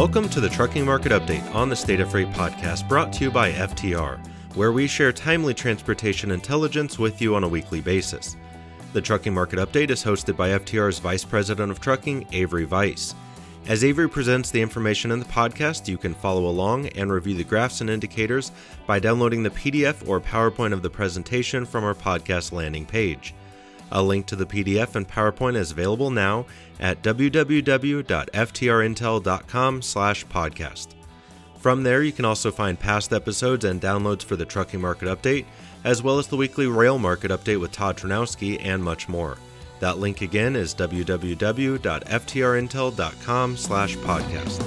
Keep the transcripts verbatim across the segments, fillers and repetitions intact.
Welcome to the Trucking Market Update on the State of Freight podcast, brought to you by F T R, where we share timely transportation intelligence with you on a weekly basis. The Trucking Market Update is hosted by F T R's Vice President of Trucking, Avery Weiss. As Avery presents the information in the podcast, you can follow along and review the graphs and indicators by downloading the P D F or PowerPoint of the presentation from our podcast landing page. A link to the P D F and PowerPoint is available now at w w w dot f t r intel dot com slash podcast. From there, you can also find past episodes and downloads for the Trucking Market Update, as well as the weekly Rail Market Update with Todd Ternowski and much more. That link again is w w w dot f t r intel dot com slash podcast.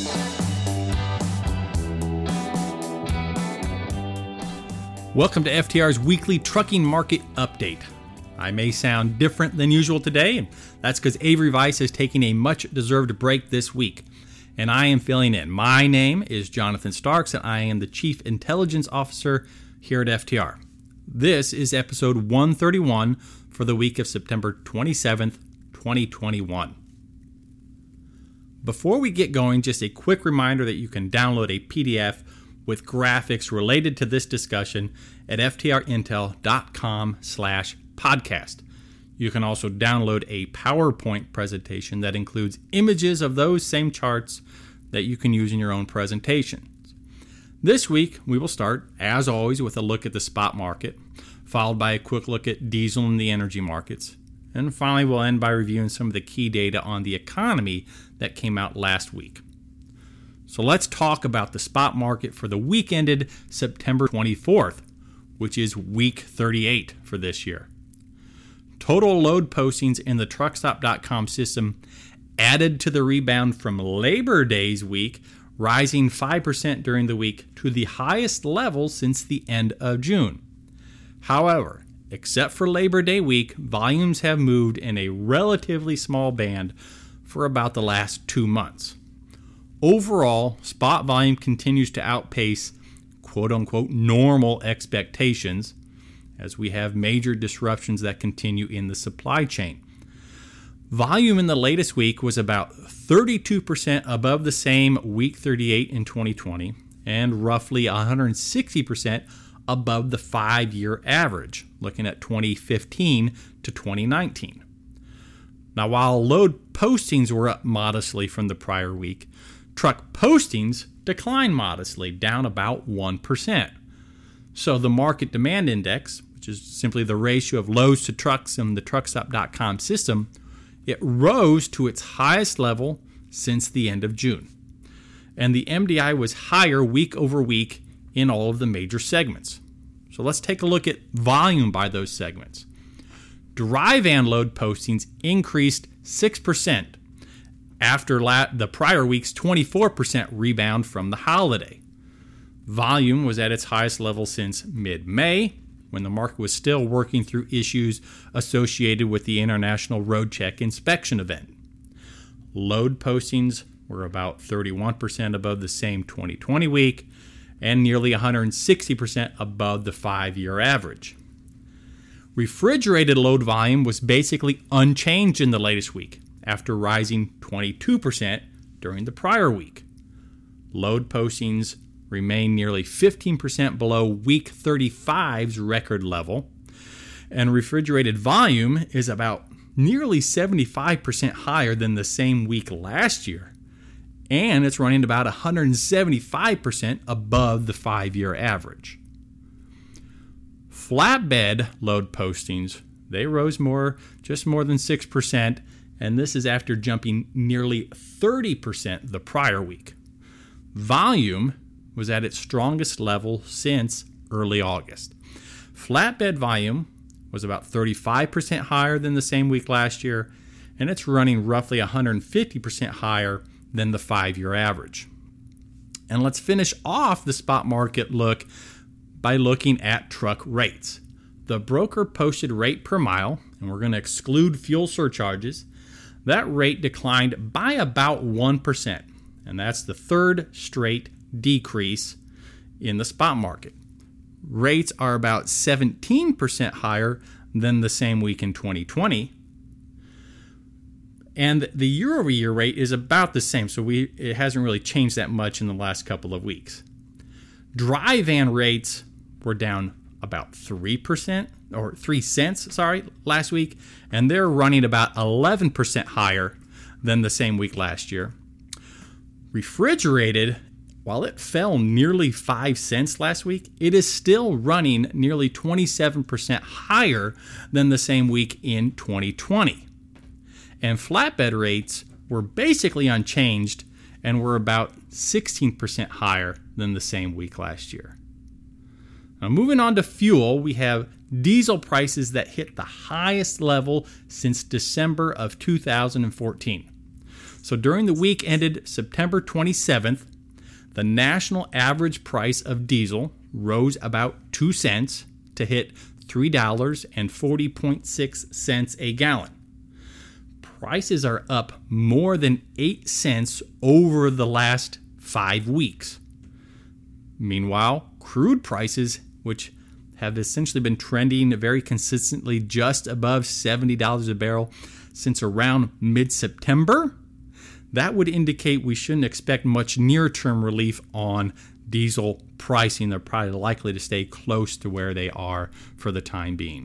Welcome to F T R's weekly Trucking Market Update. I may sound different than usual today, and that's because Avery Weiss is taking a much-deserved break this week, and I am filling in. My name is Jonathan Starks, and I am the Chief Intelligence Officer here at F T R. This is episode one thirty-one for the week of September twenty-seventh, twenty twenty-one. Before we get going, just a quick reminder that you can download a P D F with graphics related to this discussion at f t r intel dot com slash podcast. You can also download a PowerPoint presentation that includes images of those same charts that you can use in your own presentations. This week, we will start, as always, with a look at the spot market, followed by a quick look at diesel and the energy markets, and finally we'll end by reviewing some of the key data on the economy that came out last week. So let's talk about the spot market for the week ended September twenty-fourth, which is week thirty-eight for this year. Total load postings in the truck stop dot com system added to the rebound from Labor Day's week, rising five percent during the week to the highest level since the end of June. However, except for Labor Day week, volumes have moved in a relatively small band for about the last two months. Overall, spot volume continues to outpace quote-unquote normal expectations, as we have major disruptions that continue in the supply chain. Volume in the latest week was about thirty-two percent above the same week thirty-eight in twenty twenty, and roughly one hundred sixty percent above the five-year average, looking at twenty fifteen to twenty nineteen. Now, while load postings were up modestly from the prior week, truck postings declined modestly, down about one percent. So the market demand index, which is simply the ratio of loads to trucks in the truck stop dot com system, it rose to its highest level since the end of June. And the M D I was higher week over week in all of the major segments. So let's take a look at volume by those segments. Dry van load postings increased six percent after la- the prior week's twenty-four percent rebound from the holiday. Volume was at its highest level since mid-May, when the market was still working through issues associated with the International Road Check inspection event. Load postings were about thirty-one percent above the same twenty twenty week and nearly one hundred sixty percent above the five-year average. Refrigerated load volume was basically unchanged in the latest week, after rising twenty-two percent during the prior week. Load postings remain nearly fifteen percent below week thirty-five's record level, and refrigerated volume is about nearly seventy-five percent higher than the same week last year, and it's running about one hundred seventy-five percent above the five-year average. Flatbed load postings, they rose more, just more than six percent, and this is after jumping nearly thirty percent the prior week. Volume was at its strongest level since early August. Flatbed volume was about thirty-five percent higher than the same week last year, and it's running roughly one hundred fifty percent higher than the five-year average. And let's finish off the spot market look by looking at truck rates. The broker posted rate per mile, and we're going to exclude fuel surcharges. That rate declined by about one percent, and that's the third straight decrease in the spot market. Rates are about seventeen percent higher than the same week in twenty twenty. And the year-over-year rate is about the same, so we it hasn't really changed that much in the last couple of weeks. Dry van rates were down about three percent, or three cents, sorry, last week, and they're running about eleven percent higher than the same week last year. Refrigerated, while it fell nearly five cents last week, it is still running nearly twenty-seven percent higher than the same week in twenty twenty. And flatbed rates were basically unchanged and were about sixteen percent higher than the same week last year. Now, moving on to fuel, we have diesel prices that hit the highest level since December of two thousand fourteen. So during the week ended September twenty-seventh, the national average price of diesel rose about two cents to hit three dollars and forty cents a gallon. Prices are up more than eight cents over the last five weeks. Meanwhile, crude prices, which have essentially been trending very consistently just above seventy dollars a barrel since around mid-September, that would indicate we shouldn't expect much near-term relief on diesel pricing. They're probably likely to stay close to where they are for the time being.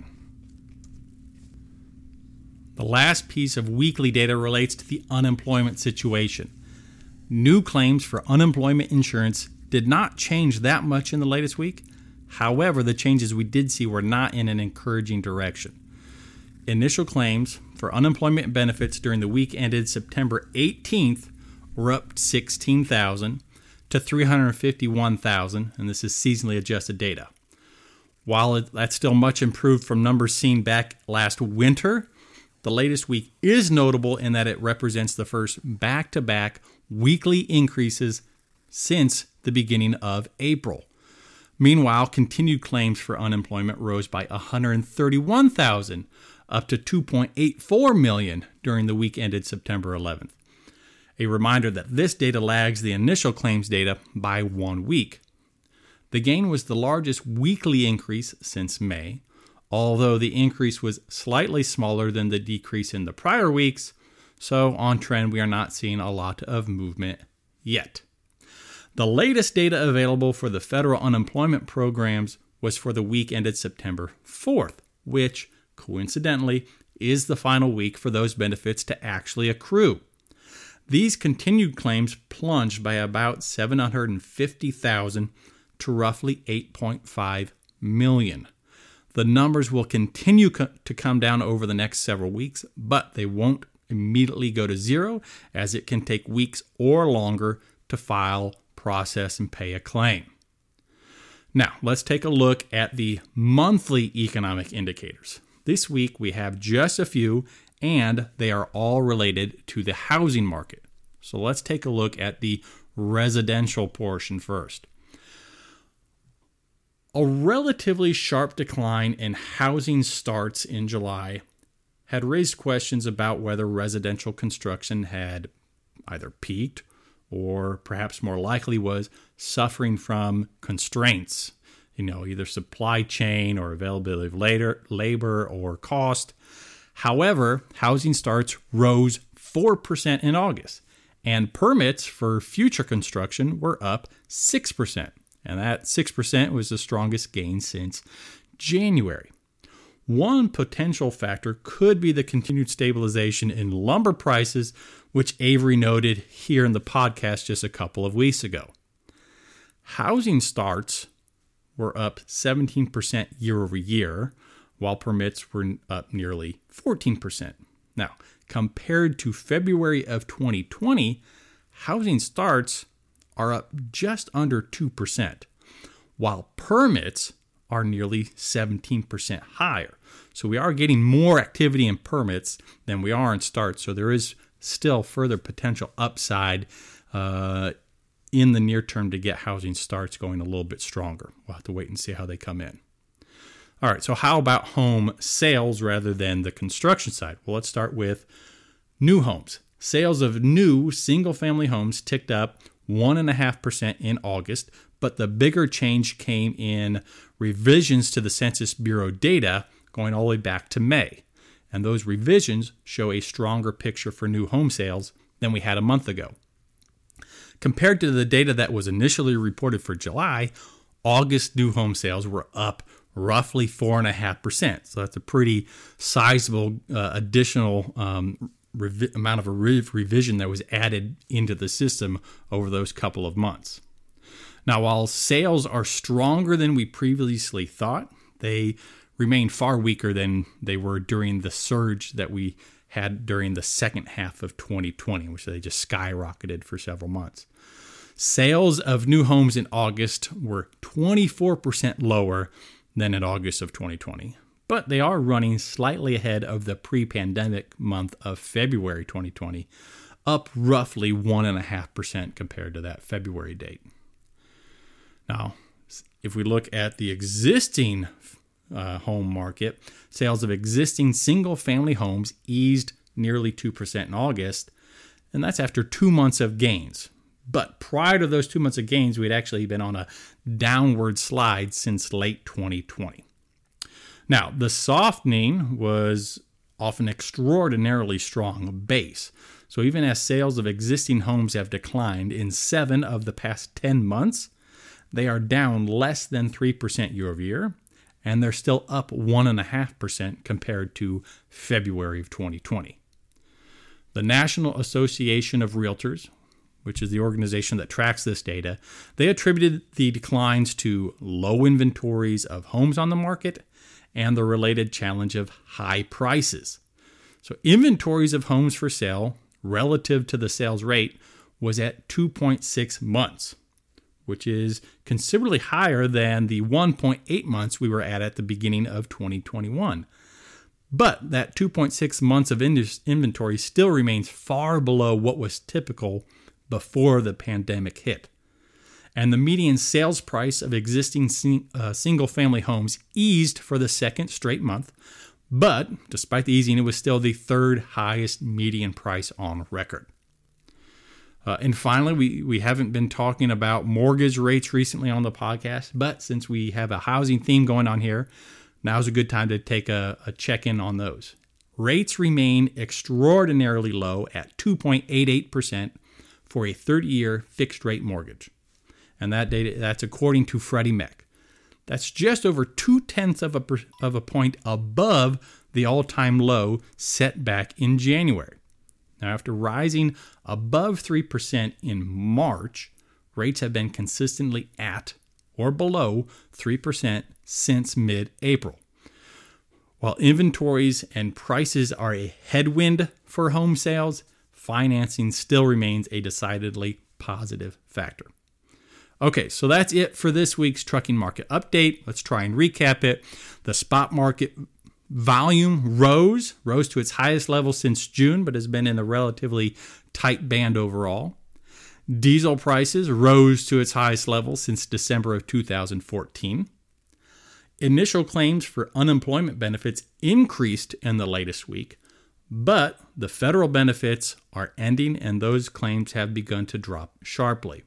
The last piece of weekly data relates to the unemployment situation. New claims for unemployment insurance did not change that much in the latest week. However, the changes we did see were not in an encouraging direction. Initial claims for unemployment benefits during the week ended September eighteenth were up sixteen thousand to three hundred fifty-one thousand, and this is seasonally adjusted data. While it, that's still much improved from numbers seen back last winter, the latest week is notable in that it represents the first back-to-back weekly increases since the beginning of April. Meanwhile, continued claims for unemployment rose by one hundred thirty-one thousand, up to two point eight four million during the week ended September eleventh. A reminder that this data lags the initial claims data by one week. The gain was the largest weekly increase since May, although the increase was slightly smaller than the decrease in the prior weeks, so on trend we are not seeing a lot of movement yet. The latest data available for the federal unemployment programs was for the week ended September fourth, which, coincidentally, is the final week for those benefits to actually accrue. These continued claims plunged by about seven hundred fifty thousand to roughly eight point five million. The numbers will continue co- to come down over the next several weeks, but they won't immediately go to zero, as it can take weeks or longer to file, process, and pay a claim. Now, let's take a look at the monthly economic indicators. This week, we have just a few, and they are all related to the housing market. So let's take a look at the residential portion first. A relatively sharp decline in housing starts in July had raised questions about whether residential construction had either peaked or perhaps more likely was suffering from constraints, you know, either supply chain or availability of later, labor or cost. However, housing starts rose four percent in August, and permits for future construction were up six percent. And that six percent was the strongest gain since January. One potential factor could be the continued stabilization in lumber prices, which Avery noted here in the podcast just a couple of weeks ago. Housing starts were up seventeen percent year over year, while permits were up nearly fourteen percent. Now, compared to February of twenty twenty, housing starts are up just under two percent, while permits are nearly seventeen percent higher. So we are getting more activity in permits than we are in starts. So there is still further potential upside uh, in the near term to get housing starts going a little bit stronger. We'll have to wait and see how they come in. All right, so how about home sales rather than the construction side? Well, let's start with new homes. Sales of new single-family homes ticked up one point five percent in August, but the bigger change came in revisions to the Census Bureau data going all the way back to May. and those revisions show a stronger picture for new home sales than we had a month ago. Compared to the data that was initially reported for July, August new home sales were up roughly four point five percent. So that's a pretty sizable uh, additional um, revi- amount of a rev- revision that was added into the system over those couple of months. Now, while sales are stronger than we previously thought, they remain far weaker than they were during the surge that we had during the second half of twenty twenty, which they just skyrocketed for several months. Sales of new homes in August were twenty-four percent lower than in August of twenty twenty, but they are running slightly ahead of the pre-pandemic month of February twenty twenty, up roughly one point five percent compared to that February date. Now, if we look at the existing uh, home market, sales of existing single-family homes eased nearly two percent in August, and that's after two months of gains. But prior to those two months of gains, we'd actually been on a downward slide since late twenty twenty. Now, the softening was off an extraordinarily strong base. So even as sales of existing homes have declined in seven of the past ten months, they are down less than three percent year over year, and they're still up one point five percent compared to February of twenty twenty. The National Association of Realtors, which is the organization that tracks this data, they attributed the declines to low inventories of homes on the market and the related challenge of high prices. So inventories of homes for sale relative to the sales rate was at two point six months, which is considerably higher than the one point eight months we were at at the beginning of twenty twenty-one. But that two point six months of inventory still remains far below what was typical before the pandemic hit. And the median sales price of existing sing, uh, single-family homes eased for the second straight month, but despite the easing, it was still the third highest median price on record. Uh, and finally, we, we haven't been talking about mortgage rates recently on the podcast, but since we have a housing theme going on here, now's a good time to take a, a check-in on those. Rates remain extraordinarily low at two point eight eight percent for a thirty-year fixed-rate mortgage. And that data, that's according to Freddie Mac. That's just over two-tenths of a, of a point above the all-time low set back in January. Now, after rising above three percent in March, rates have been consistently at or below three percent since mid-April. While inventories and prices are a headwind for home sales, financing still remains a decidedly positive factor. Okay, so that's it for this week's trucking market update. Let's try and recap it. The spot market volume rose, rose to its highest level since June, but has been in a relatively tight band overall. Diesel prices rose to its highest level since December of two thousand fourteen. Initial claims for unemployment benefits increased in the latest week, but the federal benefits are ending and those claims have begun to drop sharply.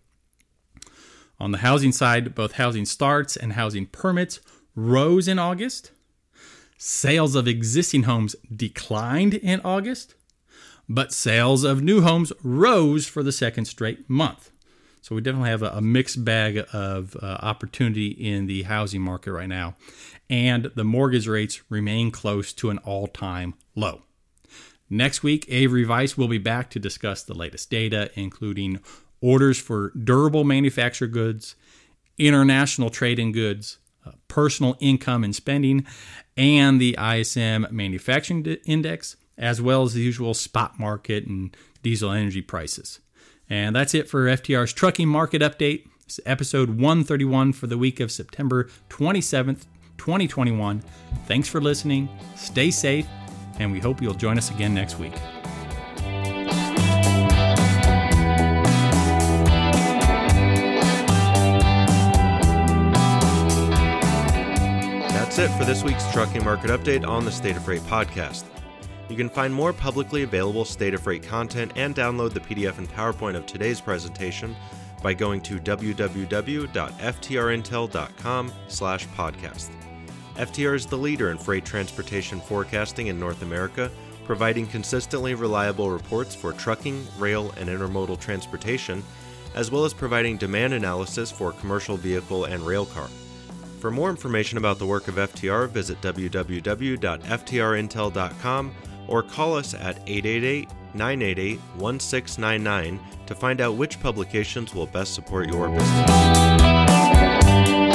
On the housing side, both housing starts and housing permits rose in August. Sales of existing homes declined in August, but sales of new homes rose for the second straight month. So we definitely have a, a mixed bag of uh, opportunity in the housing market right now, and the mortgage rates remain close to an all-time low. Next week, Avery Weiss will be back to discuss the latest data, including orders for durable manufactured goods, international trade in goods, uh, personal income and spending, and the I S M Manufacturing Index, as well as the usual spot market and diesel energy prices. And that's it for F T R's Trucking Market Update. It's episode one thirty-one for the week of September twenty-seventh, twenty twenty-one. Thanks for listening. Stay safe, and we hope you'll join us again next week. That's it for this week's Trucking Market Update on the State of Freight podcast. You can find more publicly available State of Freight content and download the P D F and PowerPoint of today's presentation by going to w w w dot f t r intel dot com slash podcast. F T R is the leader in freight transportation forecasting in North America, providing consistently reliable reports for trucking, rail, and intermodal transportation, as well as providing demand analysis for commercial vehicle and rail car. For more information about the work of F T R, visit w w w dot f t r intel dot com or call us at eight eight eight, nine eight eight, one six nine nine to find out which publications will best support your business.